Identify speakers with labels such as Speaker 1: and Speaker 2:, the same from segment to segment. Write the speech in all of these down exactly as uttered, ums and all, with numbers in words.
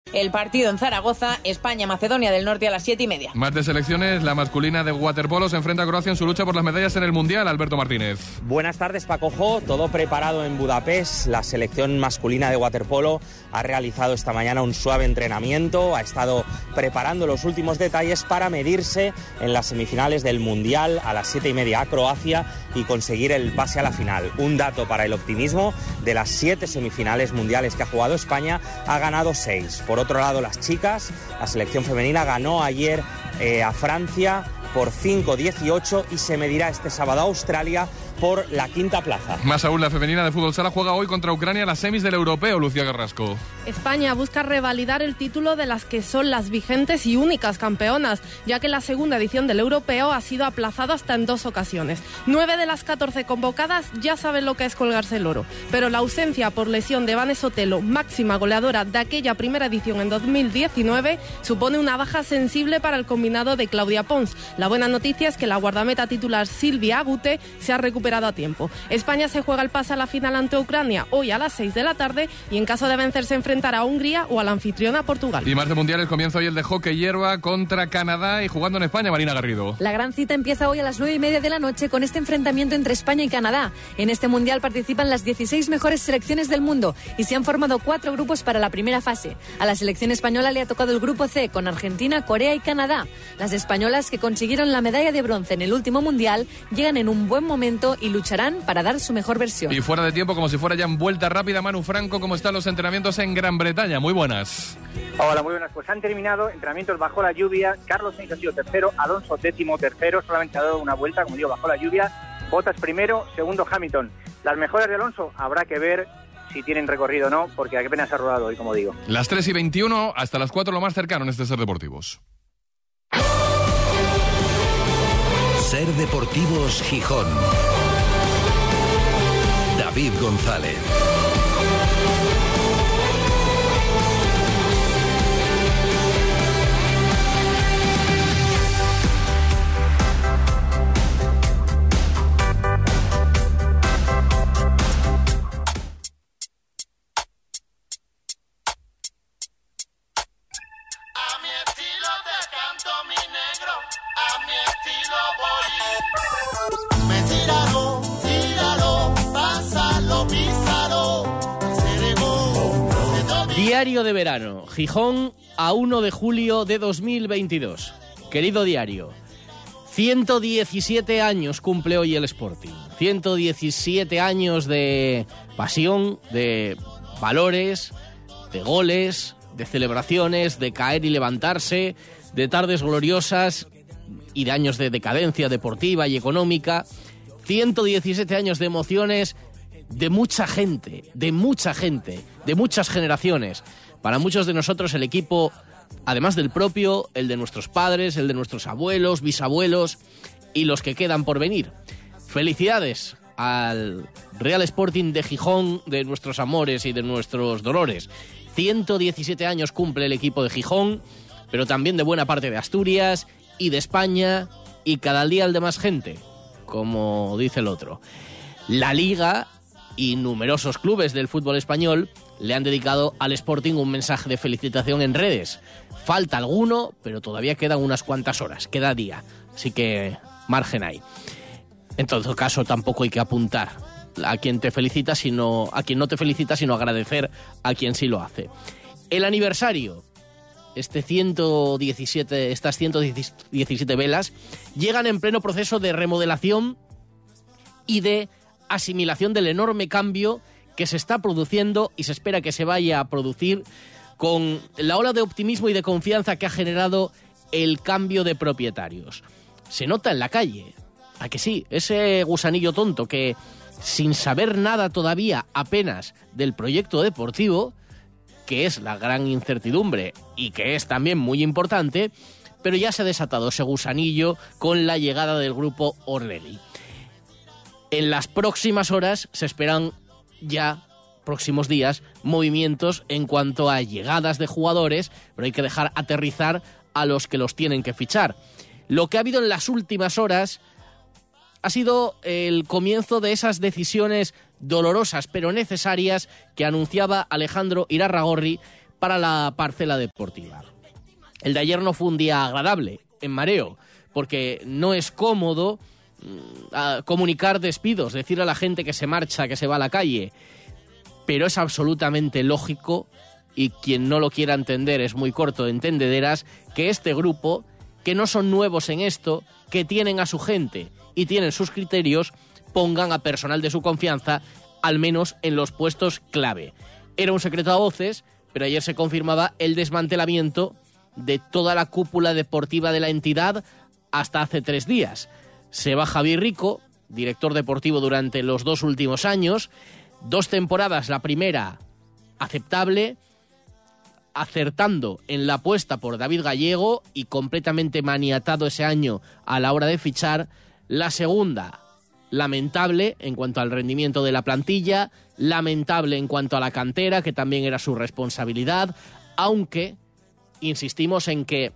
Speaker 1: El partido en Zaragoza, España-Macedonia del Norte a las siete y media.
Speaker 2: Más de selecciones, la masculina de waterpolo se enfrenta a Croacia en su lucha por las medallas en el Mundial. Alberto Martínez.
Speaker 3: Buenas tardes, Paco Jo. Todo preparado en Budapest. La selección masculina de waterpolo ha realizado esta mañana un suave entrenamiento, ha estado preparando los últimos detalles para medirse en las semifinales del Mundial a las siete y media a Croacia y conseguir el pase a la final. Un dato para el optimismo: de las siete semifinales mundiales que ha jugado España, ha ganado seis. Por otro lado, las chicas, la selección femenina ganó ayer eh, a Francia por cinco dieciocho y se medirá este sábado a Australia por la quinta plaza.
Speaker 2: Más aún, la femenina de fútbol sala juega hoy contra Ucrania las semis del europeo. Lucía Carrasco.
Speaker 4: España busca revalidar el título de las que son las vigentes y únicas campeonas, ya que la segunda edición del europeo ha sido aplazada hasta en dos ocasiones. Nueve de las catorce convocadas ya saben lo que es colgarse el oro, pero la ausencia por lesión de Vane Sotelo, máxima goleadora de aquella primera edición en dos mil diecinueve, supone una baja sensible para el combinado de Claudia Pons. La buena noticia es que la guardameta titular Silvia Agute se ha recuperado a tiempo. España se juega el pase a la final ante Ucrania hoy a las seis de la tarde y en caso de vencer se enfrentará a Hungría o a la anfitriona Portugal.
Speaker 2: Y más de mundiales, comienza hoy el de hockey hierba contra Canadá y jugando en España, Marina Garrido.
Speaker 5: La gran cita empieza hoy a las nueve y media de la noche con este enfrentamiento entre España y Canadá. En este mundial participan las dieciséis mejores selecciones del mundo y se han formado cuatro grupos para la primera fase. A la selección española le ha tocado el grupo C con Argentina, Corea y Canadá. Las españolas, que consiguieron la medalla de bronce en el último mundial, llegan en un buen momento y lucharán para dar su mejor versión.
Speaker 2: Y fuera de tiempo, como si fuera ya en vuelta rápida, Manu Franco, ¿cómo están los entrenamientos en Gran Bretaña? Muy buenas.
Speaker 6: Hola, muy buenas. Pues han terminado entrenamientos bajo la lluvia. Carlos Sainz ha sido tercero, Alonso décimo tercero, solamente ha dado una vuelta, como digo, bajo la lluvia. Bottas primero, segundo Hamilton. Las mejoras de Alonso habrá que ver si tienen recorrido o no, porque apenas ha rodado hoy, como digo.
Speaker 2: Las tres y veintiuno, hasta las cuatro lo más cercano en este Ser Deportivos.
Speaker 7: Ser Deportivos Gijón. David González.
Speaker 8: Diario de verano, Gijón, a uno de julio de dos mil veintidós. Querido diario, ciento diecisiete años cumple hoy el Sporting. ciento diecisiete años de pasión, de valores, de goles, de celebraciones, de caer y levantarse, de tardes gloriosas y de años de decadencia deportiva y económica. ciento diecisiete años de emociones de mucha gente, de mucha gente, de muchas generaciones. Para muchos de nosotros el equipo, además del propio, el de nuestros padres, el de nuestros abuelos, bisabuelos y los que quedan por venir. Felicidades al Real Sporting de Gijón, de nuestros amores y de nuestros dolores. ciento diecisiete años cumple el equipo de Gijón, pero también de buena parte de Asturias y de España, y cada día el de más gente, como dice el otro. La Liga y numerosos clubes del fútbol español le han dedicado al Sporting un mensaje de felicitación en redes. Falta alguno, pero todavía quedan unas cuantas horas, queda día, así que margen hay. En todo caso, tampoco hay que apuntar a quien te felicita, sino a quien no te felicita, sino agradecer a quien sí lo hace. El aniversario, este ciento diecisiete, estas ciento diecisiete velas, llegan en pleno proceso de remodelación y de asimilación del enorme cambio que se está produciendo y se espera que se vaya a producir con la ola de optimismo y de confianza que ha generado el cambio de propietarios. Se nota en la calle, ¿a que sí? Ese gusanillo tonto que, sin saber nada todavía apenas del proyecto deportivo, que es la gran incertidumbre y que es también muy importante, pero ya se ha desatado ese gusanillo con la llegada del grupo Orlegui. En las próximas horas se esperan ya, próximos días, movimientos en cuanto a llegadas de jugadores, pero hay que dejar aterrizar a los que los tienen que fichar. Lo que ha habido en las últimas horas ha sido el comienzo de esas decisiones dolorosas pero necesarias que anunciaba Alejandro Irarragorri para la parcela deportiva. El de ayer no fue un día agradable en Mareo, porque no es cómodo uh, comunicar despidos, decir a la gente que se marcha, que se va a la calle, pero es absolutamente lógico, y quien no lo quiera entender es muy corto de entendederas, que este grupo, que no son nuevos en esto, que tienen a su gente y tienen sus criterios, pongan a personal de su confianza, al menos en los puestos clave. Era un secreto a voces, pero ayer se confirmaba el desmantelamiento de toda la cúpula deportiva de la entidad hasta hace tres días. Se va Javi Rico, director deportivo durante los dos últimos años, dos temporadas, la primera aceptable, acertando en la apuesta por David Gallego y completamente maniatado ese año a la hora de fichar. La segunda, lamentable en cuanto al rendimiento de la plantilla, lamentable en cuanto a la cantera, que también era su responsabilidad, aunque insistimos en que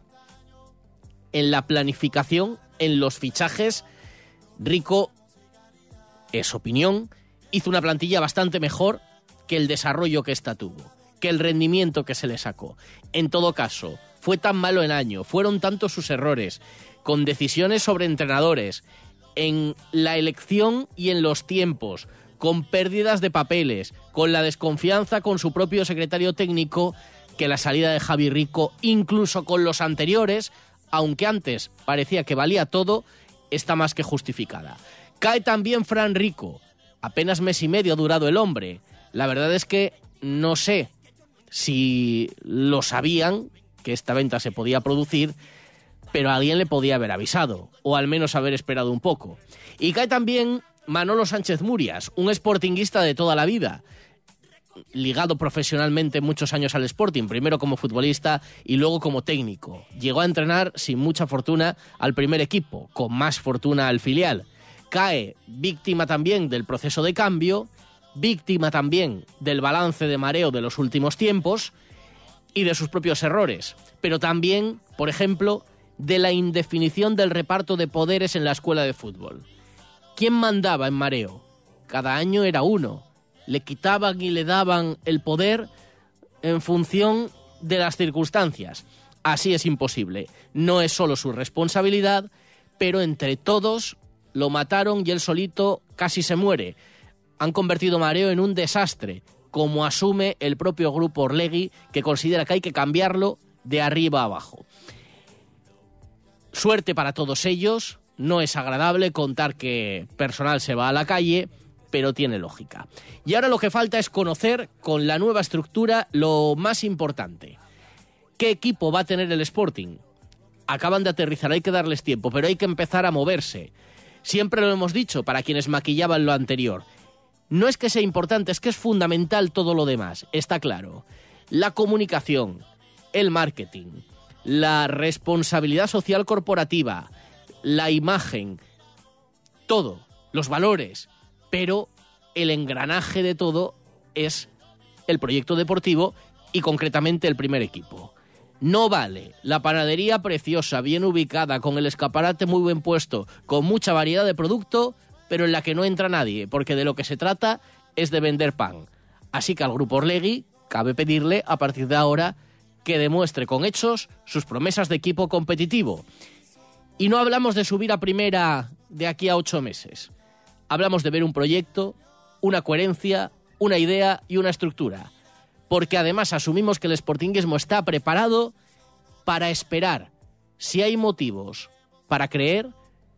Speaker 8: en la planificación, en los fichajes, Rico, es opinión, hizo una plantilla bastante mejor que el desarrollo que ésta tuvo, que el rendimiento que se le sacó. En todo caso, fue tan malo el año, fueron tantos sus errores, con decisiones sobre entrenadores, en la elección y en los tiempos, con pérdidas de papeles, con la desconfianza con su propio secretario técnico, que la salida de Javi Rico, incluso con los anteriores, aunque antes parecía que valía todo, está más que justificada. Cae también Fran Rico, apenas mes y medio ha durado el hombre. La verdad es que no sé si lo sabían, que esta venta se podía producir, pero alguien le podía haber avisado, o al menos haber esperado un poco. Y cae también Manolo Sánchez Murias, un sportinguista de toda la vida, ligado profesionalmente muchos años al Sporting, primero como futbolista y luego como técnico. Llegó a entrenar sin mucha fortuna al primer equipo, con más fortuna al filial. Cae víctima también del proceso de cambio, víctima también del balance de mareo de los últimos tiempos y de sus propios errores, pero también, por ejemplo, de la indefinición del reparto de poderes en la escuela de fútbol. ¿Quién mandaba en mareo? Cada año era uno. Le quitaban y le daban el poder en función de las circunstancias. Así es imposible. No es solo su responsabilidad, pero entre todos lo mataron y él solito casi se muere. Han convertido Mareo en un desastre, como asume el propio grupo Orlegui, que considera que hay que cambiarlo de arriba a abajo. Suerte para todos ellos. No es agradable contar que personal se va a la calle, pero tiene lógica. Y ahora lo que falta es conocer con la nueva estructura lo más importante. ¿Qué equipo va a tener el Sporting? Acaban de aterrizar, hay que darles tiempo, pero hay que empezar a moverse. Siempre lo hemos dicho para quienes maquillaban lo anterior. No es que sea importante, es que es fundamental todo lo demás, está claro. La comunicación, el marketing, la responsabilidad social corporativa, la imagen, todo, los valores, pero el engranaje de todo es el proyecto deportivo y concretamente el primer equipo. No vale la panadería preciosa, bien ubicada, con el escaparate muy bien puesto, con mucha variedad de producto, pero en la que no entra nadie, porque de lo que se trata es de vender pan. Así que al grupo Orlegui cabe pedirle a partir de ahora que demuestre con hechos sus promesas de equipo competitivo. Y no hablamos de subir a primera de aquí a ocho meses. Hablamos de ver un proyecto, una coherencia, una idea y una estructura. Porque además asumimos que el sportinguismo está preparado para esperar. Si hay motivos para creer,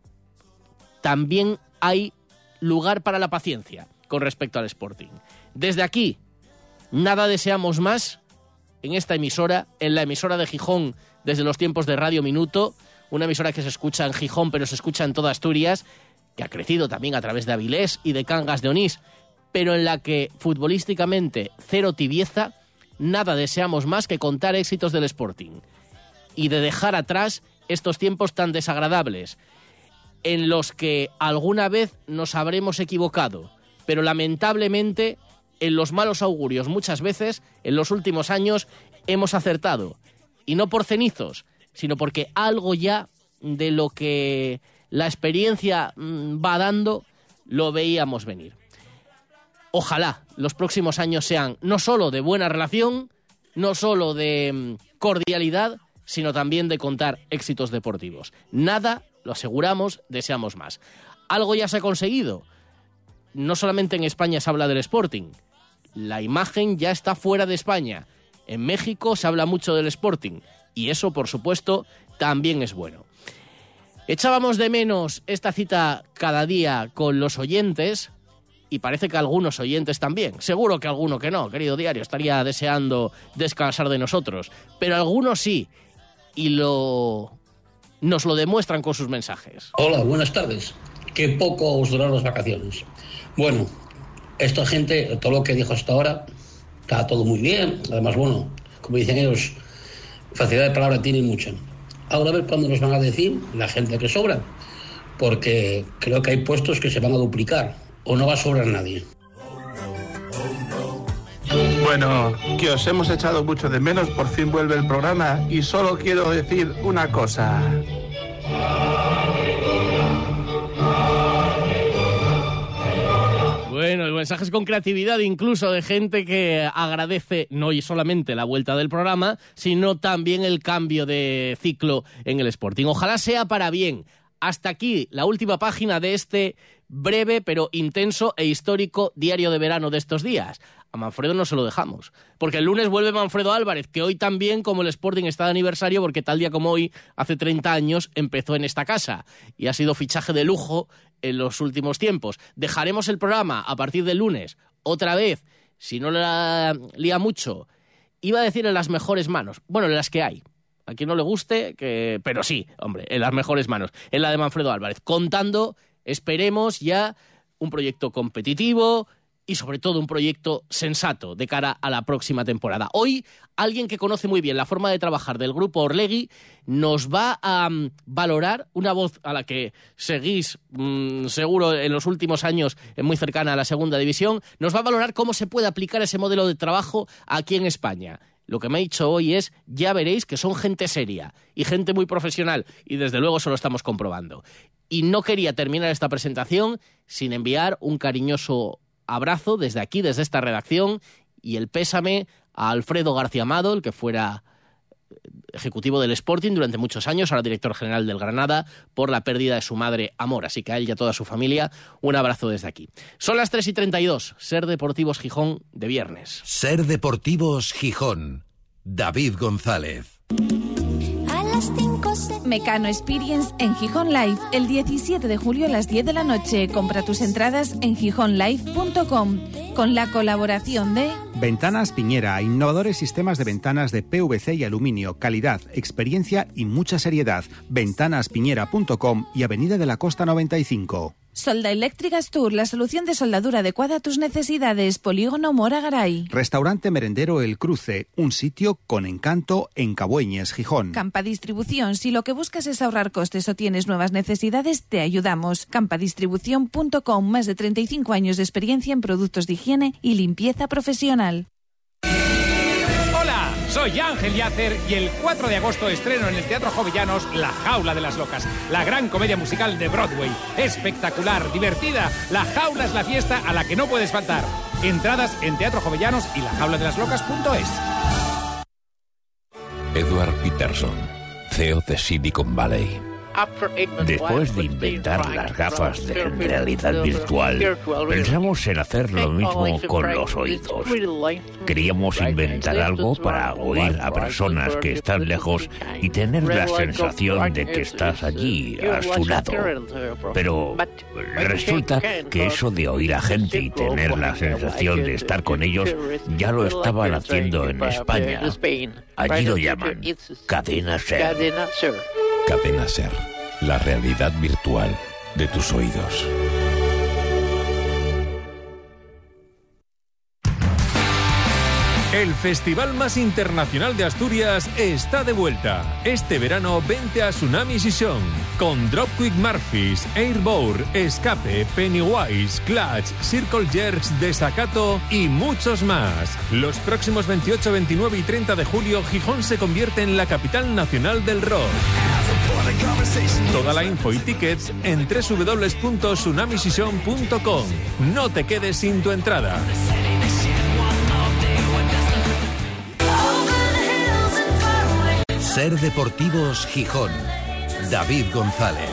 Speaker 8: también hay lugar para la paciencia con respecto al Sporting. Desde aquí, nada deseamos más en esta emisora, en la emisora de Gijón desde los tiempos de Radio Minuto, una emisora que se escucha en Gijón pero se escucha en toda Asturias, que ha crecido también a través de Avilés y de Cangas de Onís, pero en la que futbolísticamente cero tibieza. Nada deseamos más que contar éxitos del Sporting y de dejar atrás estos tiempos tan desagradables en los que alguna vez nos habremos equivocado, pero lamentablemente en los malos augurios muchas veces en los últimos años hemos acertado, y no por cenizos, sino porque algo ya de lo que la experiencia va dando lo veíamos venir. Ojalá los próximos años sean no solo de buena relación, no solo de cordialidad, sino también de contar éxitos deportivos. Nada, lo aseguramos, deseamos más. Algo ya se ha conseguido. No solamente en España se habla del Sporting, la imagen ya está fuera de España. En México se habla mucho del Sporting y eso, por supuesto, también es bueno. Echábamos de menos esta cita cada día con los oyentes y parece que algunos oyentes también. Seguro que alguno que no, querido diario, estaría deseando descansar de nosotros. Pero algunos sí y lo nos lo demuestran con sus mensajes.
Speaker 9: Hola, buenas tardes. Qué poco os duraron las vacaciones. Bueno, esta gente, todo lo que dijo hasta ahora, está todo muy bien. Además, bueno, como dicen ellos, facilidad de palabra tienen mucha. Ahora a ver cuándo nos van a decir la gente que sobra, porque creo que hay puestos que se van a duplicar, o no va a sobrar nadie.
Speaker 10: Bueno, que os hemos echado mucho de menos, por fin vuelve el programa, y solo quiero decir una cosa.
Speaker 8: Bueno, mensajes con creatividad incluso de gente que agradece no solamente la vuelta del programa, sino también el cambio de ciclo en el Sporting. Ojalá sea para bien. Hasta aquí la última página de este breve pero intenso e histórico diario de verano de estos días. A Manfredo no se lo dejamos, porque el lunes vuelve Manfredo Álvarez, que hoy también, como el Sporting, está de aniversario, porque tal día como hoy, hace treinta años, empezó en esta casa y ha sido fichaje de lujo en los últimos tiempos. Dejaremos el programa a partir del lunes, otra vez, si no la lía mucho, iba a decir en las mejores manos, bueno, en las que hay. A quien no le guste, que pero sí, hombre, en las mejores manos, en la de Manfredo Álvarez, contando, esperemos ya, un proyecto competitivo y sobre todo un proyecto sensato de cara a la próxima temporada. Hoy, alguien que conoce muy bien la forma de trabajar del grupo Orlegui nos va a um, valorar, una voz a la que seguís um, seguro en los últimos años, muy cercana a la segunda división, nos va a valorar cómo se puede aplicar ese modelo de trabajo aquí en España. Lo que me ha dicho hoy es, ya veréis que son gente seria y gente muy profesional, y desde luego eso lo estamos comprobando. Y no quería terminar esta presentación sin enviar un cariñoso abrazo desde aquí, desde esta redacción, y el pésame a Alfredo García Amado, el que fuera ejecutivo del Sporting durante muchos años, ahora director general del Granada, por la pérdida de su madre Amor. Así que a él y a toda su familia, un abrazo desde aquí. Son las tres y treinta y dos, Ser Deportivos Gijón de viernes.
Speaker 7: Ser Deportivos Gijón, David González.
Speaker 11: Mecano Experience en Gijón Live, el diecisiete de julio a las diez de la noche. Compra tus entradas en gijón live punto com, con la colaboración de
Speaker 12: Ventanas Piñera, innovadores sistemas de ventanas de P V C y aluminio, calidad, experiencia y mucha seriedad. ventanas piñera punto com y Avenida de la Costa noventa y cinco.
Speaker 11: Solda Eléctricas Tour, la solución de soldadura adecuada a tus necesidades. Polígono Mora Garay.
Speaker 12: Restaurante Merendero El Cruce, un sitio con encanto en Cabueñes, Gijón.
Speaker 11: Campa Distribución, si lo que buscas es ahorrar costes o tienes nuevas necesidades, te ayudamos. campa distribución punto com, más de treinta y cinco años de experiencia en productos de higiene y limpieza profesional.
Speaker 13: Hola, soy Ángel Yacer y el cuatro de agosto estreno en el Teatro Jovellanos La Jaula de las Locas, la gran comedia musical de Broadway. Espectacular, divertida, La Jaula es la fiesta a la que no puedes faltar. Entradas en Teatro Jovellanos y la jaula de las locas punto es.
Speaker 14: Edward Peterson, C E O de Silicon Valley. Después de inventar las gafas de realidad virtual, pensamos en hacer lo mismo con los oídos. Queríamos inventar algo para oír a personas que están lejos y tener la sensación de que estás allí, a su lado. Pero resulta que eso de oír a gente y tener la sensación de estar con ellos ya lo estaban haciendo en España. Allí lo llaman Cadena Ser. Cadena Ser, la realidad virtual de tus oídos.
Speaker 15: El festival más internacional de Asturias está de vuelta. Este verano vente a Tsunami Session con Dropkick Murphys, Airbour, Escape, Pennywise, Clutch, Circle Jerks, Desacato y muchos más. Los próximos veintiocho, veintinueve y treinta de julio, Gijón se convierte en la capital nacional del rock. Toda la info y tickets en doble u doble u doble u punto tsunami session punto com. No te quedes sin tu entrada.
Speaker 7: Ser Deportivos Gijón. David González.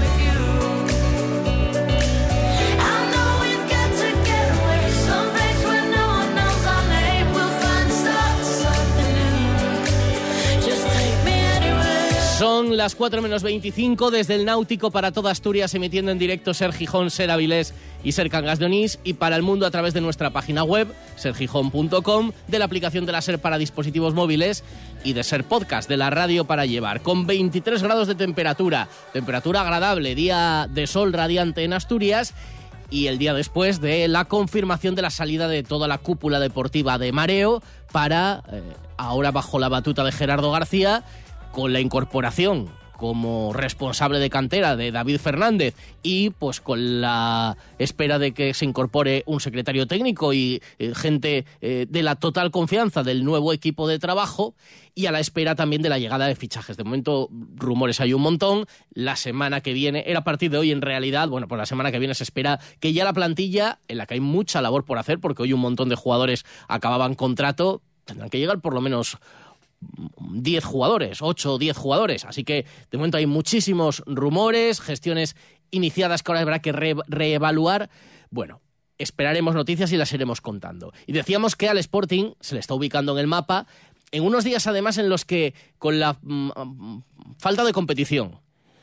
Speaker 8: Son las cuatro menos veinticinco desde el Náutico para toda Asturias, emitiendo en directo Ser Gijón, Ser Avilés y Ser Cangas de Onís, y para el mundo a través de nuestra página web, ser gijón punto com, de la aplicación de la Ser para dispositivos móviles y de Ser Podcast, de la radio para llevar, con veintitrés grados de temperatura, temperatura agradable, día de sol radiante en Asturias, y el día después de la confirmación de la salida de toda la cúpula deportiva de Mareo para, eh, ahora bajo la batuta de Gerardo García, con la incorporación como responsable de cantera de David Fernández y pues con la espera de que se incorpore un secretario técnico y eh, gente eh, de la total confianza del nuevo equipo de trabajo, y a la espera también de la llegada de fichajes. De momento rumores hay un montón. La semana que viene, era a partir de hoy en realidad, bueno, pues la semana que viene se espera que ya la plantilla, en la que hay mucha labor por hacer porque hoy un montón de jugadores acababan contrato, tendrán que llegar por lo menos diez jugadores, ocho o diez jugadores, así que de momento hay muchísimos rumores, gestiones iniciadas que ahora habrá que re- reevaluar. Bueno, esperaremos noticias y las iremos contando. Y decíamos que al Sporting se le está ubicando en el mapa en unos días además en los que con la mm, falta de competición,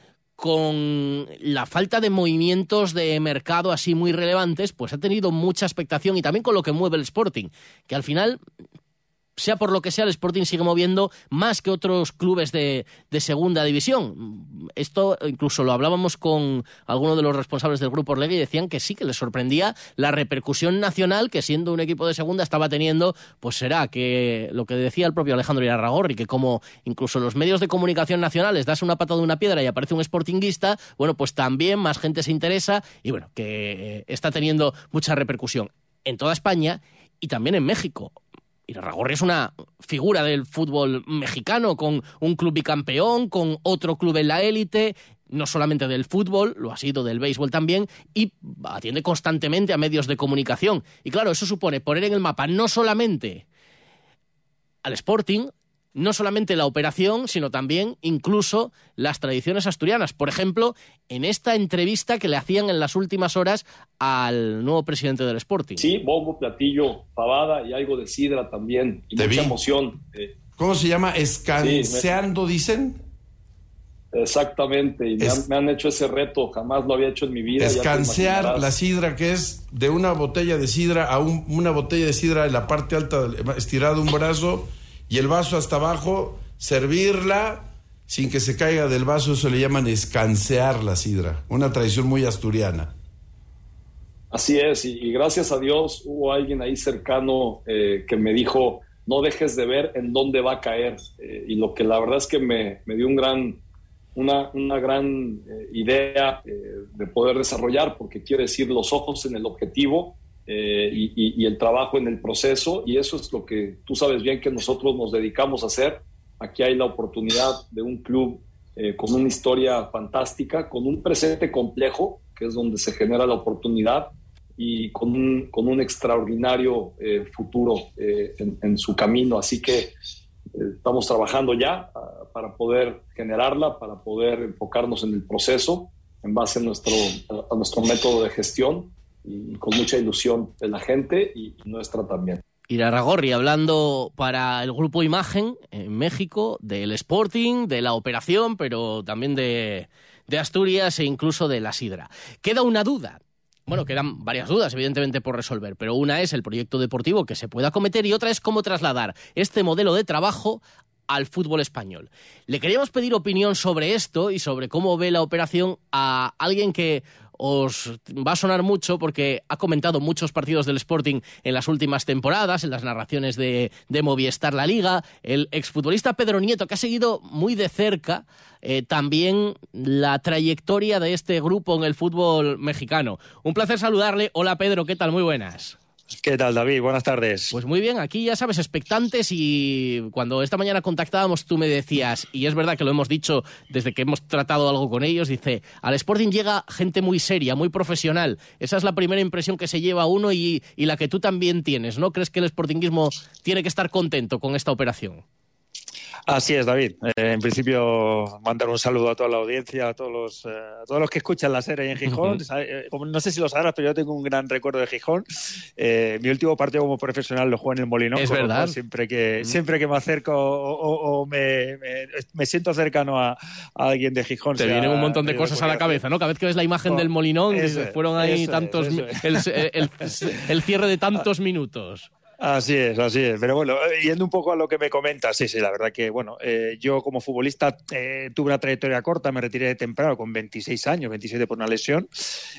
Speaker 8: con la falta de movimientos de mercado así muy relevantes, pues ha tenido mucha expectación, y también con lo que mueve el Sporting, que al final, sea por lo que sea, el Sporting sigue moviendo más que otros clubes de, de segunda división. Esto incluso lo hablábamos con algunos de los responsables del Grupo Orlegui y decían que sí, que les sorprendía la repercusión nacional que, siendo un equipo de segunda, estaba teniendo. Pues será que lo que decía el propio Alejandro Irarragorri, que como incluso los medios de comunicación nacionales das una patada de una piedra y aparece un sportinguista, bueno, pues también más gente se interesa, y bueno, que está teniendo mucha repercusión en toda España y también en México. Irarragorri es una figura del fútbol mexicano, con un club bicampeón, con otro club en la élite, no solamente del fútbol, lo ha sido del béisbol también, y atiende constantemente a medios de comunicación. Y claro, eso supone poner en el mapa no solamente al Sporting, no solamente la operación, sino también incluso las tradiciones asturianas. Por ejemplo, en esta entrevista que le hacían en las últimas horas al nuevo presidente del Sporting.
Speaker 16: Sí, bombo, platillo, pavada y algo de sidra también, y mucha emoción. Eh,
Speaker 17: ¿Cómo se llama? ¿Escanseando, sí, me... dicen?
Speaker 16: Exactamente, y es... me, han, me han hecho ese reto, jamás lo había hecho en mi vida.
Speaker 17: Escansear la sidra, que es de una botella de sidra a un, una botella de sidra en la parte alta, estirado un brazo, y el vaso hasta abajo, servirla sin que se caiga del vaso. Eso le llaman escansear la sidra, una tradición muy asturiana.
Speaker 16: Así es, y, y gracias a Dios hubo alguien ahí cercano eh, que me dijo, no dejes de ver en dónde va a caer, eh, y lo que la verdad es que me, me dio un gran, una, una gran eh, idea eh, de poder desarrollar, porque quiere decir los ojos en el objetivo, Eh, y, y, y el trabajo en el proceso, y eso es lo que tú sabes bien que nosotros nos dedicamos a hacer. Aquí hay la oportunidad de un club eh, con una historia fantástica, con un presente complejo, que es donde se genera la oportunidad, y con un, con un extraordinario eh, futuro eh, en, en su camino. Así que eh, estamos trabajando ya uh, para poder generarla, para poder enfocarnos en el proceso en base a nuestro, a, a nuestro método de gestión, y con mucha ilusión de la gente y nuestra también.
Speaker 8: Irarragorri hablando para el Grupo Imagen en México del Sporting, de la operación, pero también de, de Asturias e incluso de la sidra. Queda una duda. Bueno, quedan varias dudas, evidentemente, por resolver, pero una es el proyecto deportivo que se pueda acometer y otra es cómo trasladar este modelo de trabajo al fútbol español. Le queríamos pedir opinión sobre esto y sobre cómo ve la operación a alguien que os va a sonar mucho porque ha comentado muchos partidos del Sporting en las últimas temporadas, en las narraciones de, de Movistar La Liga, el exfutbolista Pedro Nieto, que ha seguido muy de cerca eh, también la trayectoria de este grupo en el fútbol mexicano. Un placer saludarle. Hola Pedro, ¿qué tal? Muy buenas.
Speaker 18: ¿Qué tal, David? Buenas tardes.
Speaker 8: Pues muy bien, aquí ya sabes, expectantes, y cuando esta mañana contactábamos tú me decías, y es verdad que lo hemos dicho desde que hemos tratado algo con ellos, dice, al Sporting llega gente muy seria, muy profesional. Esa es la primera impresión que se lleva uno y, y la que tú también tienes, ¿no? ¿Crees que el sportinguismo tiene que estar contento con esta operación?
Speaker 18: Así es, David. Eh, en principio, mandar un saludo a toda la audiencia, a todos los, eh, a todos los que escuchan la serie en Gijón. Uh-huh. No sé si lo sabrás, pero yo tengo un gran recuerdo de Gijón. Eh, mi último partido como profesional lo jugué en el Molinón.
Speaker 8: Es verdad.
Speaker 18: Siempre que, uh-huh. siempre que me acerco o, o, o me, me, me siento cercano a, a alguien de Gijón.
Speaker 8: Te sea, vienen un montón de cosas a la cabeza, ¿no? Cada vez que ves la imagen oh, del Molinón, eso, fueron ahí eso, tantos... Eso. El, el, el, el cierre de tantos minutos.
Speaker 18: Así es, así es. Pero bueno, yendo un poco a lo que me comentas, sí, sí, la verdad que, bueno, eh, yo como futbolista eh, tuve una trayectoria corta, me retiré de temprano con veintiséis años, veintisiete por una lesión,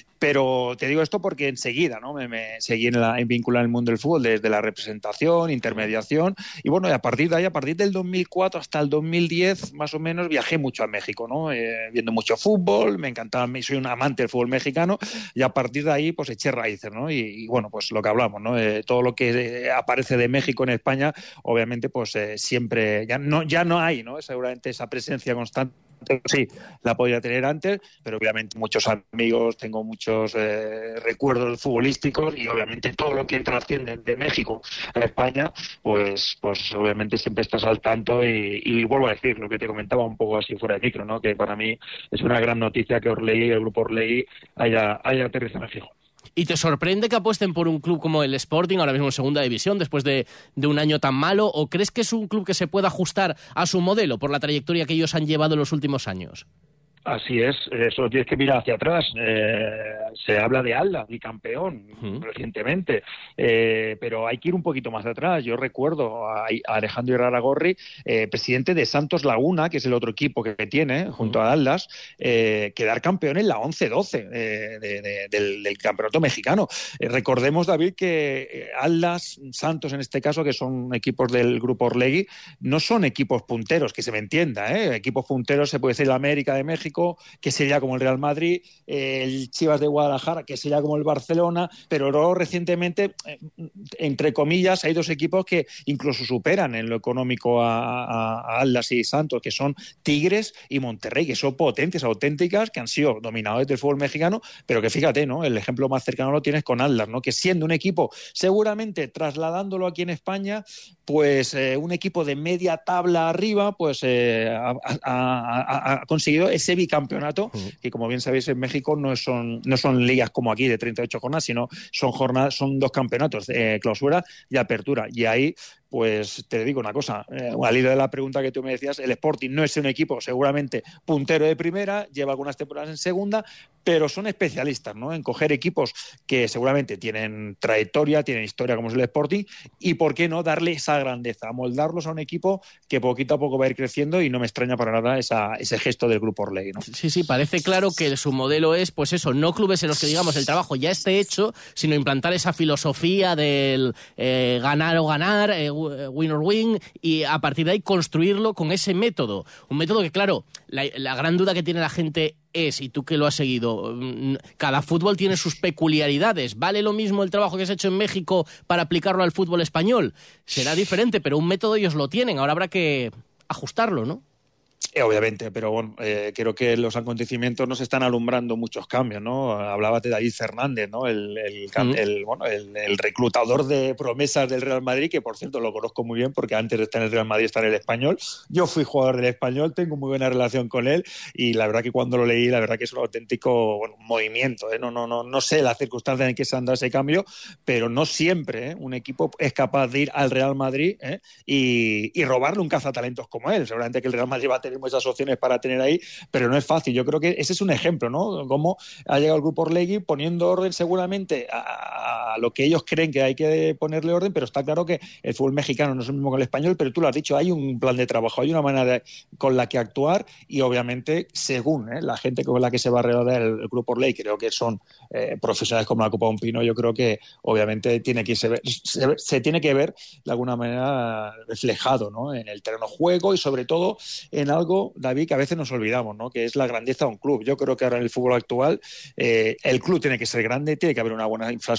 Speaker 18: pero te digo esto porque enseguida, ¿no? Me, me seguí en, la, en vincular en el mundo del fútbol desde la representación, intermediación, y bueno, y a partir de ahí, a partir del dos mil cuatro hasta el dos mil diez, más o menos, viajé mucho a México, ¿no? Eh, viendo mucho fútbol, me encantaba, soy un amante del fútbol mexicano, y a partir de ahí, pues eché raíces, ¿no? Y, y bueno, pues lo que hablamos, ¿no? Eh, todo lo que eh, aparece de México en España, obviamente, pues eh, siempre, ya no, ya no hay, ¿no? Seguramente esa presencia constante. Sí, la podía tener antes, pero obviamente muchos amigos, tengo muchos eh, recuerdos futbolísticos y obviamente todo lo que trasciende de México a España, pues pues obviamente siempre estás al tanto y, y vuelvo a decir lo que te comentaba un poco así fuera de micro, ¿no? Que para mí es una gran noticia que Orlegui, el grupo Orlegui, haya, haya aterrizado en Gijón.
Speaker 8: ¿Y te sorprende que apuesten por un club como el Sporting, ahora mismo en segunda división, después de, de un año tan malo? ¿O crees que es un club que se pueda ajustar a su modelo por la trayectoria que ellos han llevado en los últimos años?
Speaker 18: Así es, eso tienes que mirar hacia atrás. Eh, se habla de Alda, bicampeón, uh-huh. recientemente, eh, pero hay que ir un poquito más atrás. Yo recuerdo a, a Alejandro Iraragorri, eh, presidente de Santos Laguna, que es el otro equipo que, que tiene, uh-huh. junto a Atlas, eh, quedar campeón en la once doce eh, de, de, del, del campeonato mexicano. Eh, recordemos, David, que Atlas, Santos en este caso, que son equipos del grupo Orlegui, no son equipos punteros, que se me entienda, ¿eh? Equipos punteros se puede decir la América de México, que sería como el Real Madrid, eh, el Chivas de Guadalajara, que sería como el Barcelona, pero luego recientemente, eh, entre comillas, hay dos equipos que incluso superan en lo económico a, a, a Atlas y Santos, que son Tigres y Monterrey, que son potencias auténticas, que han sido dominadores del fútbol mexicano, pero que fíjate, ¿no? El ejemplo más cercano lo tienes con Atlas, ¿no? Que siendo un equipo, seguramente trasladándolo aquí en España, pues eh, un equipo de media tabla arriba, pues eh, ha, ha, ha, ha conseguido ese bicampeonato, uh-huh. que como bien sabéis en México no son, no son ligas como aquí de treinta y ocho jornadas, sino son jornadas, son dos campeonatos, eh, clausura y apertura, y ahí pues te digo una cosa, eh, al hilo de la pregunta que tú me decías, el Sporting no es un equipo seguramente puntero de primera, lleva algunas temporadas en segunda, pero son especialistas, ¿no? En coger equipos que seguramente tienen trayectoria, tienen historia como es el Sporting, y por qué no darle esa grandeza, moldarlos a un equipo que poquito a poco va a ir creciendo, y no me extraña para nada esa, ese gesto del grupo Orlegui, ¿no?
Speaker 8: Sí, sí, parece claro que su modelo es, pues eso, no clubes en los que digamos el trabajo ya esté hecho, sino implantar esa filosofía del eh, ganar o ganar, eh, win or win, y a partir de ahí construirlo con ese método. Un método que, claro, la, la gran duda que tiene la gente es, y tú que lo has seguido, cada fútbol tiene sus peculiaridades. ¿Vale lo mismo el trabajo que se ha hecho en México para aplicarlo al fútbol español? Será diferente, pero un método ellos lo tienen. Ahora habrá que ajustarlo, ¿no?
Speaker 18: Eh, obviamente, pero bueno, eh, creo que los acontecimientos nos están alumbrando muchos cambios, ¿no? Hablabas de David Fernández, ¿no? El, el, mm. el, bueno, el, el reclutador de promesas del Real Madrid, que por cierto lo conozco muy bien porque antes de estar en el Real Madrid está en el Español. Yo fui jugador del Español, tengo muy buena relación con él, y la verdad que cuando lo leí, la verdad que es un auténtico bueno, movimiento, ¿eh? No, no, no, no sé las circunstancias en que se han dado ese cambio, pero no siempre, ¿eh? Un equipo es capaz de ir al Real Madrid, ¿eh? y, y robarle un cazatalentos como él. Seguramente que el Real Madrid va a tener muchas opciones para tener ahí, pero no es fácil. Yo creo que ese es un ejemplo, ¿no? Cómo ha llegado el grupo Orlegui poniendo orden seguramente a, a lo que ellos creen que hay que ponerle orden, pero está claro que el fútbol mexicano no es lo mismo que el español, pero tú lo has dicho, hay un plan de trabajo, hay una manera de, con la que actuar, y obviamente según ¿eh? la gente con la que se va a rodear el, el grupo Orlegui, creo que son eh, profesionales como la Copa Un Pino, yo creo que obviamente tiene que se, se, se tiene que ver de alguna manera reflejado, ¿no? En el terreno de juego, y sobre todo en algo, David, que a veces nos olvidamos, ¿no? Que es la grandeza de un club. Yo creo que ahora en el fútbol actual eh, el club tiene que ser grande, tiene que haber una buena infraestructura,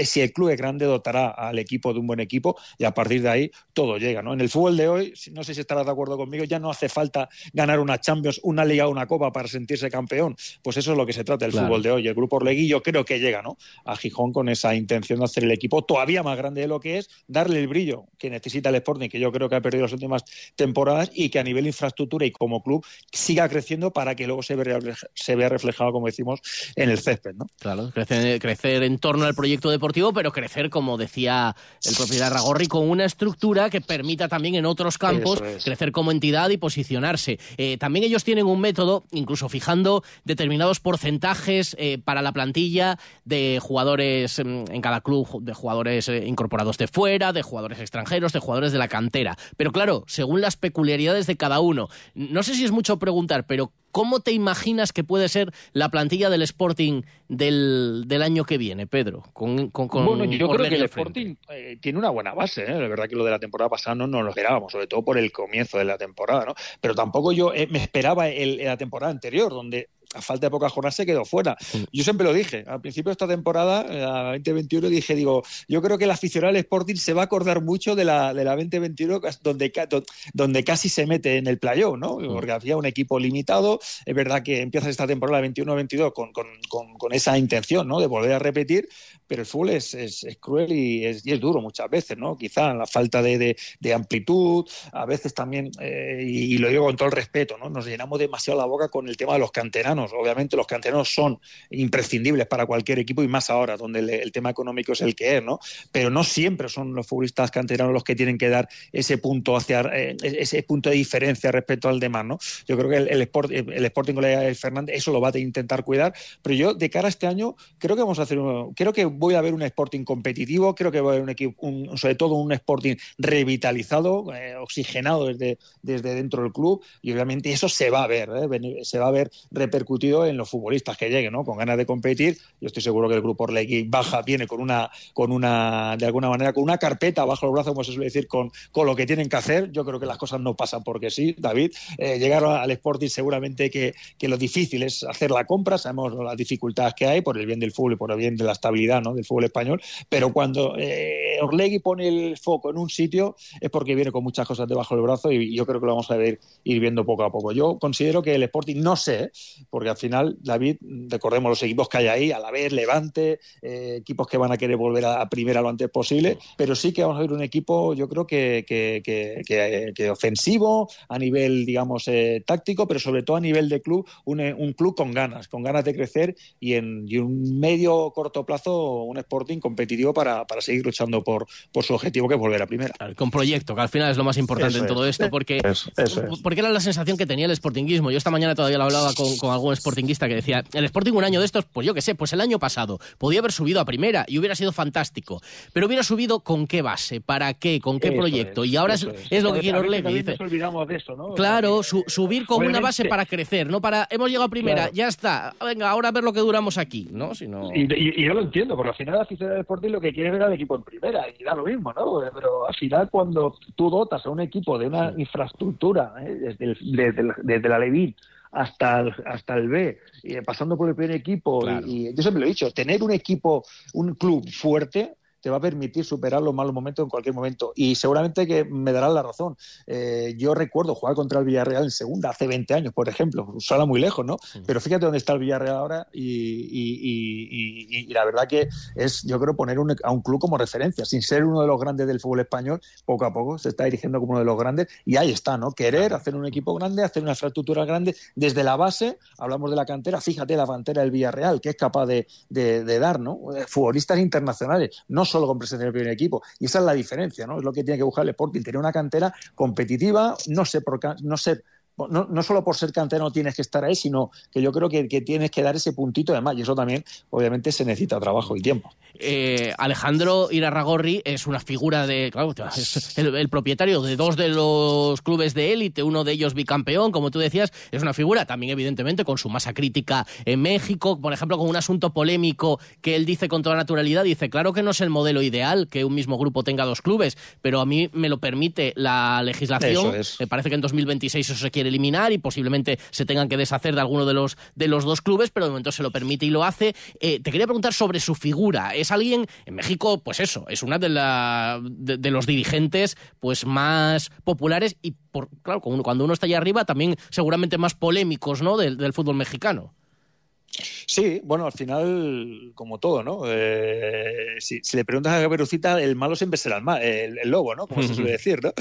Speaker 18: si el club es grande, dotará al equipo de un buen equipo y a partir de ahí todo llega, ¿no? En el fútbol de hoy, no sé si estarás de acuerdo conmigo, ya no hace falta ganar una Champions, una Liga o una Copa para sentirse campeón. Pues eso es lo que se trata el claro. fútbol de hoy. El Grupo Orlegui yo creo que llega, ¿no?, a Gijón con esa intención de hacer el equipo todavía más grande de lo que es, darle el brillo que necesita el Sporting, que yo creo que ha perdido las últimas temporadas, y que a nivel infraestructura y como club siga creciendo para que luego se vea, se vea reflejado, como decimos, en el césped, ¿no?
Speaker 8: Claro, crecer, crecer en torno al proyecto deportivo, pero crecer, como decía el propio Irarragorri, con una estructura que permita también en otros campos es. crecer como entidad y posicionarse. Eh, también ellos tienen un método, incluso fijando determinados porcentajes eh, para la plantilla de jugadores eh, en cada club, de jugadores eh, incorporados de fuera, de jugadores extranjeros, de jugadores de la cantera. Pero claro, según las peculiaridades de cada uno. No sé si es mucho preguntar, pero ¿cómo te imaginas que puede ser la plantilla del Sporting del, del año que viene, Pedro? Con, con, con
Speaker 18: bueno, yo creo que el
Speaker 8: frente.
Speaker 18: Sporting eh, tiene una buena base, ¿eh? La verdad que lo de la temporada pasada no nos lo esperábamos, sobre todo por el comienzo de la temporada, ¿no? Pero tampoco yo eh, me esperaba el, la temporada anterior, donde a falta de pocas jornadas se quedó fuera. Yo siempre lo dije, al principio de esta temporada, la veinte veintiuno, dije, digo, yo creo que el aficionado del Sporting se va a acordar mucho de la, de la veinte veintiuno, donde, donde casi se mete en el playoff, ¿no? Porque había un equipo limitado. Es verdad que empiezas esta temporada veintiuno veintidós con, con, con, con esa intención, ¿no?, de volver a repetir, pero el fútbol es, es, es cruel y es, y es duro muchas veces, ¿no? Quizá la falta de, de, de amplitud, a veces también, eh, y, y lo digo con todo el respeto, ¿no?, nos llenamos demasiado la boca con el tema de los canteranos. Obviamente los canteranos son imprescindibles para cualquier equipo y más ahora, donde el, el tema económico es el que es, ¿no? Pero no siempre son los futbolistas canteranos los que tienen que dar ese punto hacia eh, ese punto de diferencia respecto al demás, ¿no? Yo creo que el, el, Sport, el Sporting con el Fernández eso lo va a intentar cuidar, pero yo de cara a este año creo que vamos a hacer uno, creo que voy a ver un Sporting competitivo, creo que voy a ver un equipo, un, sobre todo un Sporting revitalizado, eh, oxigenado desde, desde dentro del club, y obviamente eso se va a ver, ¿eh? se va a ver repercutido en los futbolistas que lleguen, ¿no?, con ganas de competir. Yo estoy seguro que el Grupo Orlegui baja, viene con una, con una, de alguna manera, con una carpeta bajo el brazo, como se suele decir, con, con lo que tienen que hacer. Yo creo que las cosas no pasan porque sí, David. Eh, llegar al Sporting seguramente que, que lo difícil es hacer la compra, sabemos las dificultades que hay por el bien del fútbol y por el bien de la estabilidad, ¿no?, del fútbol español, pero cuando eh, Orlegui pone el foco en un sitio es porque viene con muchas cosas debajo del brazo, y yo creo que lo vamos a ver ir viendo poco a poco. Yo considero que el Sporting, no sé, porque al final, David, recordemos los equipos que hay ahí, Alavés, Levante, eh, equipos que van a querer volver a, a primera lo antes posible, pero sí que vamos a ver un equipo, yo creo que, que, que, que, que ofensivo, a nivel, digamos, eh, táctico, pero sobre todo a nivel de club, un, un club con ganas, con ganas de crecer, y en y un medio corto plazo un Sporting competitivo para, para seguir luchando por, por su objetivo, que es volver a primera.
Speaker 8: Con proyecto, que al final es lo más importante
Speaker 18: Eso
Speaker 8: en todo
Speaker 18: es.
Speaker 8: esto, porque,
Speaker 18: Eso, eso es.
Speaker 8: porque era la sensación que tenía el sportinguismo. Yo esta mañana todavía lo hablaba con, con algún sportinguista que decía, el Sporting un año de estos, pues yo qué sé, pues el año pasado podía haber subido a primera y hubiera sido fantástico, pero hubiera subido ¿con qué base? ¿Para qué? ¿Con qué
Speaker 18: Eso
Speaker 8: proyecto?
Speaker 18: es,
Speaker 8: y ahora es,
Speaker 18: es.
Speaker 8: es lo que
Speaker 18: A
Speaker 8: quiere
Speaker 18: veces
Speaker 8: Orlegui.
Speaker 18: también
Speaker 8: Dice,
Speaker 18: nos olvidamos de eso, ¿no?
Speaker 8: claro,
Speaker 18: O sea,
Speaker 8: su, subir con
Speaker 18: obviamente,
Speaker 8: una base para crecer, no para, hemos llegado a primera,
Speaker 18: claro.
Speaker 8: ya está, venga, ahora a ver lo que duramos aquí, ¿no? Si no...
Speaker 18: Y, y, y yo lo entiendo, porque al final la afición del Sporting lo que quiere es ver al equipo en primera, y da lo mismo, ¿no? Pero al final, cuando tú dotas a un equipo de una infraestructura, ¿eh? desde, el, desde, el, desde la Levín hasta el, hasta el B, eh, pasando por el primer equipo, claro. y, y yo siempre lo he dicho, tener un equipo, un club fuerte, te va a permitir superar los malos momentos en cualquier momento, y seguramente que me darán la razón. Eh, yo recuerdo jugar contra el Villarreal en segunda hace veinte años, por ejemplo, suena muy lejos, ¿no? Sí. Pero fíjate dónde está el Villarreal ahora, y, y, y, y, y la verdad que es, yo creo, poner un, a un club como referencia, sin ser uno de los grandes del fútbol español, poco a poco se está dirigiendo como uno de los grandes, y ahí está, ¿no? Querer hacer un equipo grande, hacer una infraestructura grande desde la base. Hablamos de la cantera, fíjate la cantera del Villarreal, que es capaz de, de, de dar, ¿no? Futbolistas internacionales, no solo con presencia en el primer equipo, y esa es la diferencia, ¿no? Es lo que tiene que buscar el Sporting, tener una cantera competitiva, no sé por no sé No, no solo por ser canterano tienes que estar ahí, sino que yo creo que, que tienes que dar ese puntito de más, y eso también obviamente se necesita trabajo y tiempo.
Speaker 8: Eh, Alejandro Irarragorri es una figura de, claro, es el, el propietario de dos de los clubes de élite, uno de ellos bicampeón, como tú decías, es una figura también evidentemente con su masa crítica en México, por ejemplo, con un asunto polémico que él dice con toda naturalidad, dice, claro que no es el modelo ideal que un mismo grupo tenga dos clubes, pero a mí me lo permite la legislación,
Speaker 18: eso es.
Speaker 8: Me parece que en dos mil veintiséis eso se quiere quiere eliminar y posiblemente se tengan que deshacer de alguno de los, de los dos clubes, pero de momento se lo permite y lo hace. Eh, te quería preguntar sobre su figura. Es alguien, en México, pues eso, es una de, la, de, de los dirigentes pues más populares y, por, claro, cuando uno está allá arriba, también seguramente más polémicos, ¿no?, del, del fútbol mexicano.
Speaker 19: Sí, bueno, al final, como todo, ¿no? Eh, si, si le preguntas a Caperucita, el malo siempre será el, mal, el, el lobo, ¿no? Como se suele decir, ¿no?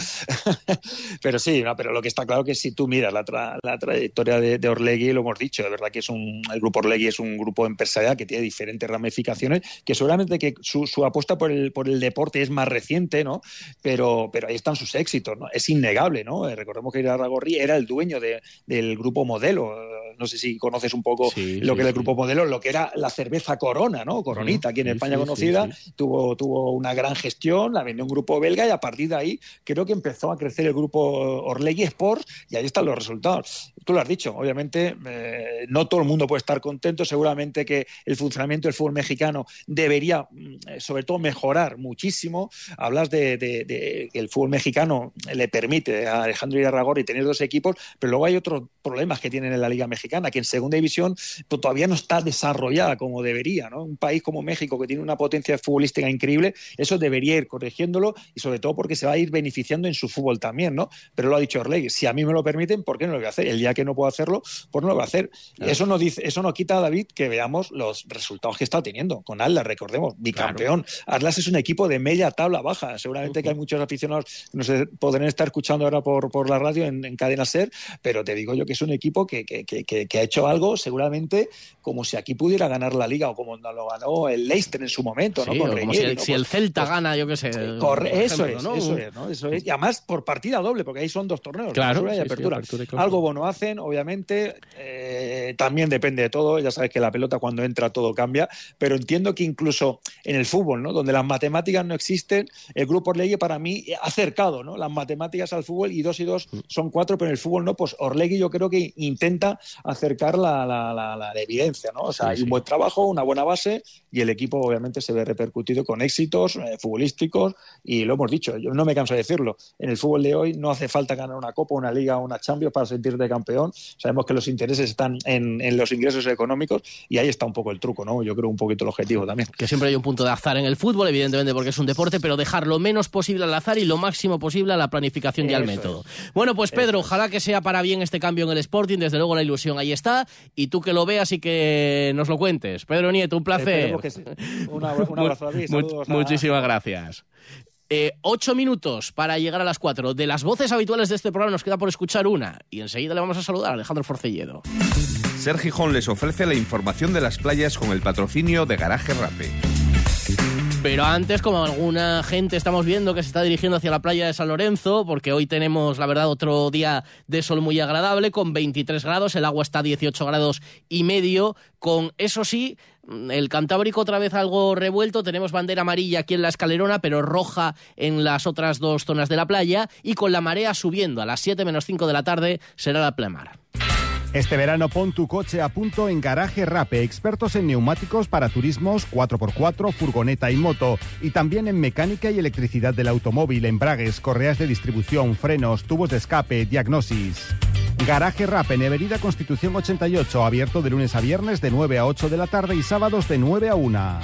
Speaker 19: Pero sí, no, pero lo que está claro es que si tú miras la, tra, la trayectoria de, de Orlegui, lo hemos dicho, de verdad que es un, el grupo Orlegui es un grupo empresarial que tiene diferentes ramificaciones, que seguramente que su, su apuesta por el, por el deporte es más reciente, ¿no? Pero, pero ahí están sus éxitos, ¿no? Es innegable, ¿no? Eh, recordemos que Irarrágorri era el dueño de, del grupo Modelo. No sé si conoces un poco sí, lo sí, que era el grupo Modelo, lo que era la cerveza Corona, ¿no? Coronita, aquí en sí, España sí, conocida, sí, sí. Tuvo, tuvo una gran gestión, la vendió un grupo belga y a partir de ahí creo que empezó a crecer el grupo Orlegui Sports y ahí están los resultados. Tú lo has dicho, obviamente eh, no todo el mundo puede estar contento, seguramente que el funcionamiento del fútbol mexicano debería, eh, sobre todo, mejorar muchísimo. Hablas de, de, de que el fútbol mexicano le permite a Alejandro Irarrágorri tener dos equipos, pero luego hay otros problemas que tienen en la Liga Mexicana, que en segunda división pues, todavía no está desarrollada como debería, ¿no? Un país como México, que tiene una potencia futbolística increíble, eso debería ir corrigiéndolo y sobre todo porque se va a ir beneficiando en su fútbol también, ¿no? Pero lo ha dicho Orlegui, si a mí me lo permiten, ¿por qué no lo voy a hacer? El día que no puedo hacerlo, pues no lo voy a hacer. Claro. Eso no dice, eso no quita, David, que veamos los resultados que está teniendo con Atlas, recordemos, bicampeón. Claro. Atlas es un equipo de media tabla baja, seguramente uh-huh. que hay muchos aficionados que no se podrán estar escuchando ahora por, por la radio en, en Cadena SER, pero te digo yo que es un equipo que, que, que, que, que ha hecho algo seguramente como si aquí pudiera ganar la Liga o como lo ganó el Leicester en su momento, sí, ¿no? Con
Speaker 8: como
Speaker 19: Regueri,
Speaker 8: si, el,
Speaker 19: ¿no?
Speaker 8: si el Celta pues, gana, yo qué sé.
Speaker 19: Corre, eso,
Speaker 8: ejemplo,
Speaker 19: es,
Speaker 8: ¿no?
Speaker 19: eso es, ¿no? Eso es. Y además por partida doble, porque ahí son dos torneos,
Speaker 8: claro,
Speaker 19: clausura y
Speaker 8: sí,
Speaker 19: apertura.
Speaker 8: Sí, apertura y
Speaker 19: algo bueno hacen, obviamente, eh, también depende de todo, ya sabes que la pelota cuando entra todo cambia, pero entiendo que incluso en el fútbol, ¿no? Donde las matemáticas no existen, el grupo Orlegui para mí ha acercado, ¿no? Las matemáticas al fútbol y dos y dos son cuatro, pero en el fútbol no, pues Orlegui yo creo que intenta acercar la, la, la, la evidencia, ¿no? O sea, sí, hay sí. un buen trabajo, una buena base y el equipo obviamente se ve repercutido con éxitos eh, futbolísticos y lo hemos dicho, yo no me canso de decirlo, en el fútbol de hoy no hace falta ganar una Copa, una Liga o una Champions para sentirte campeón, sabemos que los intereses están en, en los ingresos económicos y ahí está un poco el truco, ¿no? Yo creo un poquito el objetivo también.
Speaker 8: Que siempre hay un punto de azar en el fútbol, evidentemente porque es un deporte, pero dejar lo menos posible al azar y lo máximo posible a la planificación y al método. Es. Bueno, pues Pedro, Eso ojalá es. que sea para bien este cambio en el Sporting, desde luego la ilusión ahí está y tú que lo veas y que nos lo cuentes. Pedro Nieto, un placer.
Speaker 19: Que sí. Una, un abrazo a ti, saludos.
Speaker 8: Muchísimas gracias. Eh, ocho minutos para llegar a las cuatro. De las voces habituales de este programa nos queda por escuchar una y enseguida le vamos a saludar a Alejandro Forcelledo.
Speaker 20: Ser Gijón les ofrece la información de las playas con el patrocinio de Garaje Rape.
Speaker 8: Pero antes, como alguna gente estamos viendo que se está dirigiendo hacia la playa de San Lorenzo, porque hoy tenemos, la verdad, otro día de sol muy agradable, con veintitrés grados, el agua está a dieciocho grados y medio, con, eso sí, el Cantábrico otra vez algo revuelto, tenemos bandera amarilla aquí en la Escalerona, pero roja en las otras dos zonas de la playa, y con la marea subiendo, a las siete menos cinco de la tarde será la pleamar.
Speaker 12: Este verano pon tu coche a punto en Garaje Rape, expertos en neumáticos para turismos cuatro por cuatro, furgoneta y moto, y también en mecánica y electricidad del automóvil, embragues, correas de distribución, frenos, tubos de escape, diagnosis. Garaje Rape en Avenida Constitución ochenta y ocho, abierto de lunes a viernes de nueve a ocho de la tarde y sábados de nueve a una.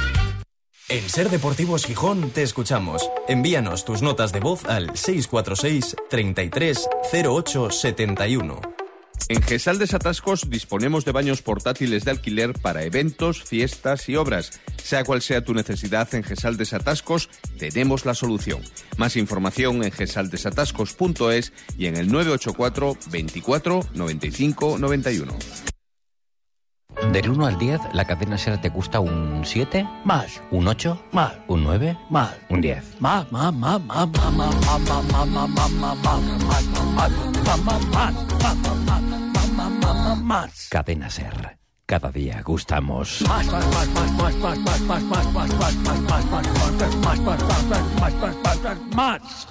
Speaker 21: En Ser Deportivos Gijón te escuchamos. Envíanos tus notas de voz al seis cuatro seis, treinta y tres, cero ocho setenta y uno.
Speaker 20: En Gesal Desatascos disponemos de baños portátiles de alquiler para eventos, fiestas y obras. Sea cual sea tu necesidad, en Gesal Desatascos tenemos la solución. Más información en gesal desatascos punto es y en el nueve ocho cuatro, veinticuatro, noventa y cinco, noventa y uno.
Speaker 22: Del uno al diez, la cadena SER te gusta un siete. Más. ¿Un ocho? Más. ¿Un nueve? Más. ¿Un diez? Más, más, más, más, más, más, más, más, más, más, más, más, más, más. Cadena SER. Cada día gustamos. Más, más, más, más, más, más, más, más, más, más, más, más, más, más, más, más, más, más, más, más.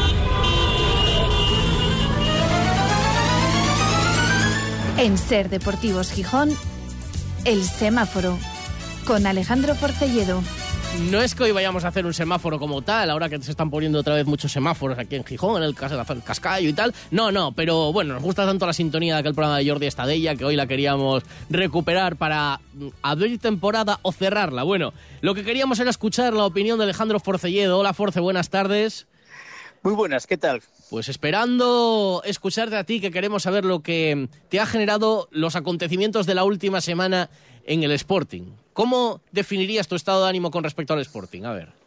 Speaker 11: En Ser Deportivos Gijón, El Semáforo, con Alejandro Forcelledo.
Speaker 8: No es que hoy vayamos a hacer un semáforo como tal, ahora que se están poniendo otra vez muchos semáforos aquí en Gijón, en el Cascayo y tal. No, no, pero bueno, nos gusta tanto la sintonía de aquel programa de Jordi Estadella que hoy la queríamos recuperar para abrir temporada o cerrarla. Bueno, lo que queríamos era escuchar la opinión de Alejandro Forcelledo. Hola, Force, buenas tardes.
Speaker 1: Muy buenas, ¿qué tal?
Speaker 8: Pues esperando escucharte a ti, que queremos saber lo que te ha generado los acontecimientos de la última semana en el Sporting. ¿Cómo definirías tu estado de ánimo con respecto al Sporting? A ver.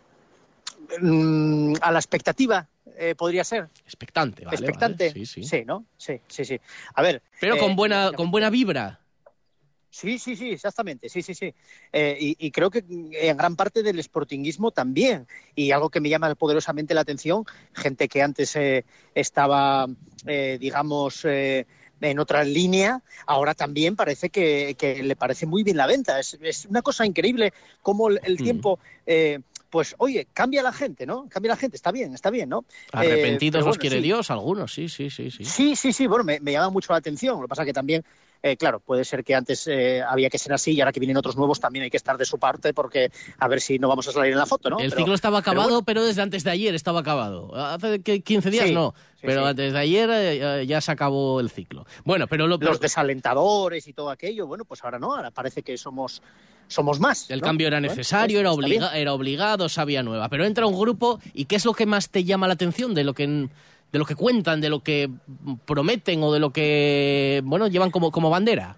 Speaker 1: Mm, a la expectativa, eh, podría ser.
Speaker 8: Expectante, vale.
Speaker 1: Expectante,
Speaker 8: vale. Sí, sí.
Speaker 1: Sí, ¿no? Sí, sí, sí. A ver.
Speaker 8: Pero
Speaker 1: eh,
Speaker 8: con buena, con buena vibra.
Speaker 1: Sí, sí, sí, exactamente, sí, sí, sí. Eh, y, y creo que en gran parte del sportinguismo también. Y algo que me llama poderosamente la atención, gente que antes eh, estaba, eh, digamos, eh, en otra línea, ahora también parece que, que le parece muy bien la venta. Es, es una cosa increíble cómo el, el tiempo... Eh, pues, oye, cambia la gente, ¿no? Cambia la gente, está bien, está bien, ¿no?
Speaker 8: Arrepentidos
Speaker 1: eh,
Speaker 8: los
Speaker 1: bueno,
Speaker 8: quiere
Speaker 1: sí.
Speaker 8: Dios, algunos, sí, sí, sí. Sí,
Speaker 1: sí, sí, sí bueno, me, me llama mucho la atención. Lo que pasa que también, eh, claro, puede ser que antes eh, había que ser así y ahora que vienen otros nuevos también hay que estar de su parte porque a ver si no vamos a salir en la foto, ¿no?
Speaker 8: El
Speaker 1: pero,
Speaker 8: ciclo estaba acabado, pero,
Speaker 1: bueno.
Speaker 8: pero desde antes de ayer estaba acabado. Hace quince días
Speaker 1: sí,
Speaker 8: no,
Speaker 1: sí,
Speaker 8: pero
Speaker 1: sí.
Speaker 8: antes de ayer eh, ya se acabó el ciclo. Bueno, pero... Lo, pero...
Speaker 1: Los desalentadores y todo aquello, bueno, pues ahora no, ahora parece que somos... somos más.
Speaker 8: El
Speaker 1: ¿no?
Speaker 8: cambio era necesario,
Speaker 1: bueno,
Speaker 8: era,
Speaker 1: pues,
Speaker 8: obliga era obligado, sabía nueva. Pero entra un grupo, ¿y qué es lo que más te llama la atención de lo que, de lo que cuentan, de lo que prometen o de lo que bueno llevan como, como bandera?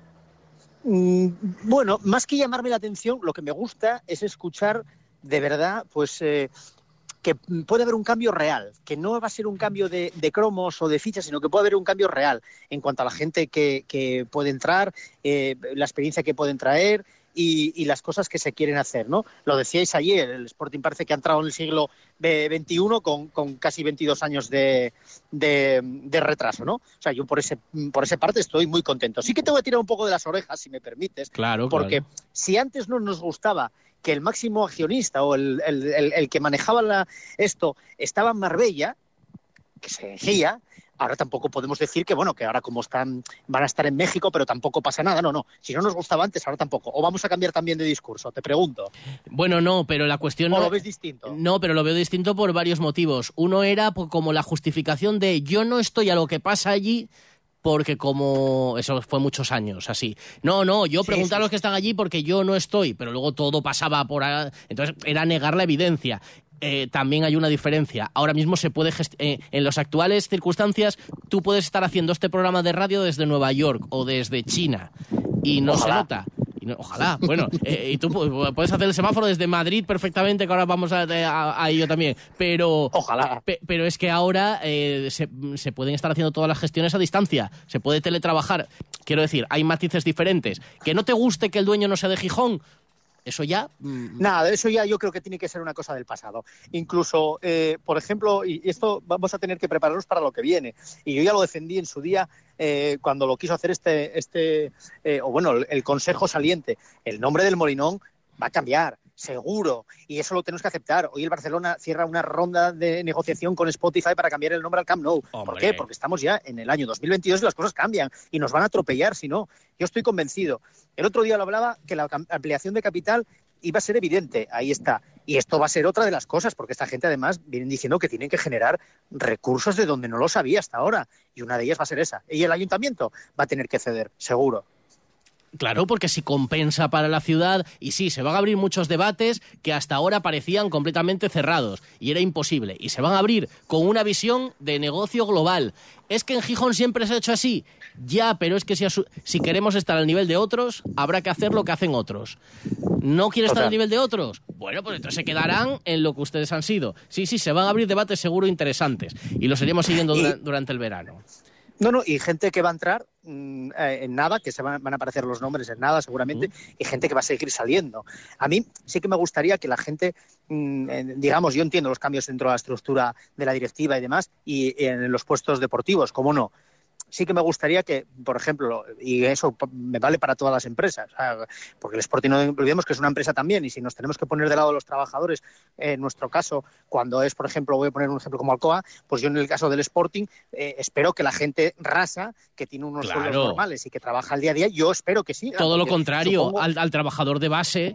Speaker 1: Mm, bueno, más que llamarme la atención, lo que me gusta es escuchar de verdad, pues... Eh, que puede haber un cambio real, que no va a ser un cambio de, de cromos o de fichas, sino que puede haber un cambio real en cuanto a la gente que, que puede entrar, eh, la experiencia que pueden traer y, y las cosas que se quieren hacer, ¿no? Lo decíais ayer, el Sporting parece que ha entrado en el siglo veintiuno con, con casi veintidós años de, de, de retraso, ¿no? O sea, yo por ese por esa parte estoy muy contento. Sí que te voy a tirar un poco de las orejas, si me permites,
Speaker 8: claro,
Speaker 1: porque
Speaker 8: claro.
Speaker 1: Si antes no nos gustaba que el máximo accionista o el, el, el, el que manejaba la, esto estaba en Marbella, que se decía, ahora tampoco podemos decir que, bueno, que ahora como están van a estar en México, pero tampoco pasa nada. No, no. Si no nos gustaba antes, ahora tampoco. ¿O vamos a cambiar también de discurso? Te pregunto.
Speaker 8: Bueno, no, pero la cuestión...
Speaker 1: ¿O
Speaker 8: no...
Speaker 1: lo ves distinto?
Speaker 8: No, pero lo veo distinto por varios motivos. Uno era como la justificación de yo no estoy a lo que pasa allí... porque como... Eso fue muchos años, así. No, no, yo
Speaker 1: Sí,
Speaker 8: pregunté
Speaker 1: sí,
Speaker 8: a los
Speaker 1: sí.
Speaker 8: que están allí porque yo no estoy, pero luego todo pasaba por... ahí. Entonces era negar la evidencia. Eh, también hay una diferencia. Ahora mismo se puede... Gest... Eh, en las actuales circunstancias, tú puedes estar haciendo este programa de radio desde Nueva York o desde China y no
Speaker 1: Ojalá.
Speaker 8: se nota. Y no, ojalá, bueno, eh, y tú pu- puedes hacer el semáforo desde Madrid perfectamente, que ahora vamos a, a, a ello también, pero
Speaker 1: ojalá.
Speaker 8: Pe, pero es que ahora eh, se, se pueden estar haciendo todas las gestiones a distancia, se puede teletrabajar, quiero decir, hay matices diferentes. Que no te guste que el dueño no sea de Gijón, eso ya... Mm,
Speaker 1: Nada, eso ya yo creo que tiene que ser una cosa del pasado. Incluso, eh, por ejemplo, y esto vamos a tener que prepararnos para lo que viene. Y yo ya lo defendí en su día eh, cuando lo quiso hacer este, este eh, o bueno, el, el Consejo Saliente. El nombre del Molinón va a cambiar, seguro, y eso lo tenemos que aceptar. Hoy el Barcelona cierra una ronda de negociación con Spotify para cambiar el nombre al Camp Nou. ¿Por
Speaker 8: Hombre.
Speaker 1: qué? Porque estamos ya en el año dos mil veintidós y las cosas cambian y nos van a atropellar si no. Yo estoy convencido. El otro día lo hablaba que la cam- ampliación de capital iba a ser evidente, ahí está. Y esto va a ser otra de las cosas, porque esta gente además vienen diciendo que tienen que generar recursos de donde no lo sabía hasta ahora, y una de ellas va a ser esa. Y el ayuntamiento va a tener que ceder, seguro.
Speaker 8: Claro, porque si compensa para la ciudad, y sí, se van a abrir muchos debates que hasta ahora parecían completamente cerrados, y era imposible, y se van a abrir con una visión de negocio global. ¿Es que en Gijón siempre se ha hecho así? Ya, pero es que si, asu- si queremos estar al nivel de otros, habrá que hacer lo que hacen otros. ¿No quiere estar
Speaker 1: Total.
Speaker 8: al nivel de otros? Bueno, pues entonces se quedarán en lo que ustedes han sido. Sí, sí, se van a abrir debates seguro interesantes, y los iremos siguiendo
Speaker 1: Y-
Speaker 8: dura- durante el verano.
Speaker 1: No, no, y gente que va a entrar mm, eh, en nada, que se van, van a aparecer los nombres en nada seguramente,
Speaker 8: Mm.
Speaker 1: y gente que va a seguir saliendo. A mí sí que me gustaría que la gente, mm, eh, digamos, yo entiendo los cambios dentro de la estructura de la directiva y demás, y en los puestos deportivos, ¿cómo no? Sí que me gustaría que, por ejemplo, y eso me vale para todas las empresas, o sea, porque el Sporting no olvidemos que es una empresa también, y si nos tenemos que poner de lado de los trabajadores, eh, en nuestro caso, cuando es, por ejemplo, voy a poner un ejemplo como Alcoa, pues yo en el caso del Sporting eh, espero que la gente rasa, que tiene unos
Speaker 8: Claro.
Speaker 1: sueldos normales y que trabaja al día a día, yo espero que sí.
Speaker 8: Todo lo
Speaker 1: porque
Speaker 8: contrario,
Speaker 1: supongo-
Speaker 8: al, al trabajador de base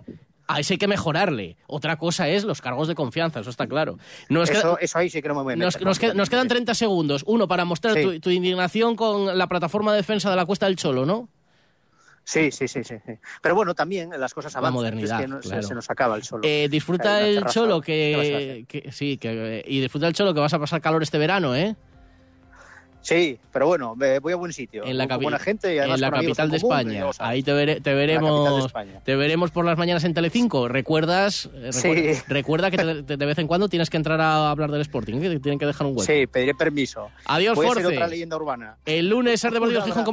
Speaker 8: A ese hay que mejorarle. Otra cosa es los cargos de confianza, eso está claro. Nos
Speaker 1: eso,
Speaker 8: queda,
Speaker 1: eso ahí sí que no me voy a meter,
Speaker 8: nos, nos, qued, nos quedan treinta segundos. Uno, para mostrar sí. tu, tu indignación con la plataforma de defensa de la Cuesta del Cholo, ¿no?
Speaker 1: Sí, sí, sí, sí. Pero bueno, también las cosas avanzan.
Speaker 8: La modernidad,
Speaker 1: es que no,
Speaker 8: claro.
Speaker 1: se, se nos acaba el Cholo.
Speaker 8: Eh, disfruta el Cholo que, que sí, que y disfruta el Cholo que vas a pasar calor este verano, ¿eh?
Speaker 1: Sí, pero bueno, voy a buen sitio.
Speaker 8: En la,
Speaker 1: con buena gente y
Speaker 8: en la capital de común, España. Ahí te, vere, te veremos te veremos por las mañanas en Telecinco. ¿Recuerdas?
Speaker 1: Sí.
Speaker 8: Recuerda, recuerda que te, te, de vez en cuando tienes que entrar a hablar del Sporting, que te tienen que dejar un hueco.
Speaker 1: Sí, pediré permiso.
Speaker 8: Adiós,
Speaker 1: Voy
Speaker 8: Force.
Speaker 1: a ser otra leyenda urbana.
Speaker 8: El lunes, Ser Deportivo Gijón.